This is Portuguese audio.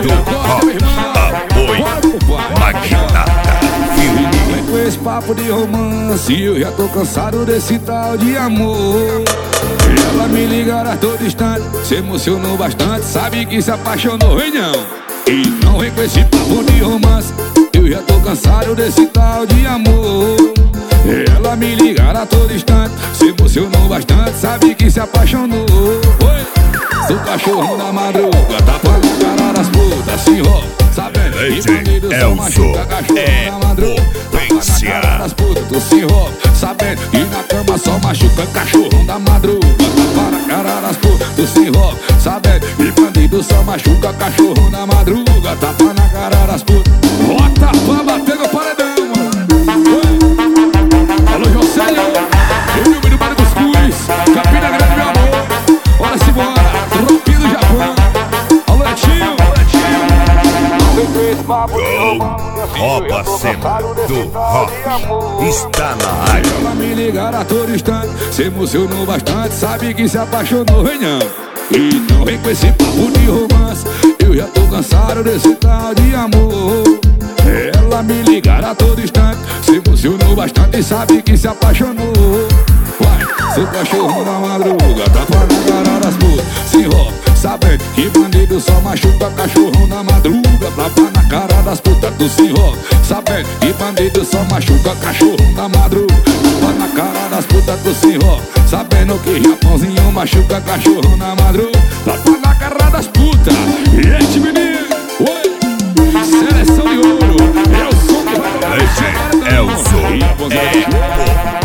Apoio Magnata Filme. Com esse papo de romance, eu já tô cansado desse tal de amor. Ela me ligará todo instante, se emocionou bastante, sabe que se apaixonou, vem não. E não vem com esse papo de romance, eu já tô cansado desse tal de amor. Ela me ligará todo instante, se emocionou bastante, sabe que se apaixonou. Oi. Sou cachorro da madruga, tapa na cara das putas, se enrola, sabendo que bandido só machuca. Cachorro da madruga, tapa na cara das putas, tu se enrola, sabendo que na cama só machuca. Cachorro da madruga, tapa na cara das putas, tu se enrola, sabendo que bandido só machuca. Cachorro da madruga, tapa na cara das putas. Bota pra bater no paredão, mano. Alô, Josélio, o filme do Bar dos Cus, Campina Grande, meu amor. Bora se bora. Rouba Cena do Rock está na área. Ela me ligar a todo instante, se emocionou bastante, sabe que se apaixonou, vem não. E não vem com esse papo de romance, eu já tô cansado desse tal de amor. Ela me ligar a todo instante, se emocionou bastante, sabe que se apaixonou. Vai, seu cachorro da madruga, tapa na cara das putas, se enrola, sabendo que bandido só machuca. Cachorro na madruga, tapa na cara das putas, tu se enrola, sabendo que bandido só machuca. Cachorro na madruga, tapa na cara das putas, tu se enrola, sabendo que Japãozinho machuca. Cachorro na madruga, tapa na cara das putas. E esse menino, oi, seleção de ouro, é o som que vai. Esse é o som.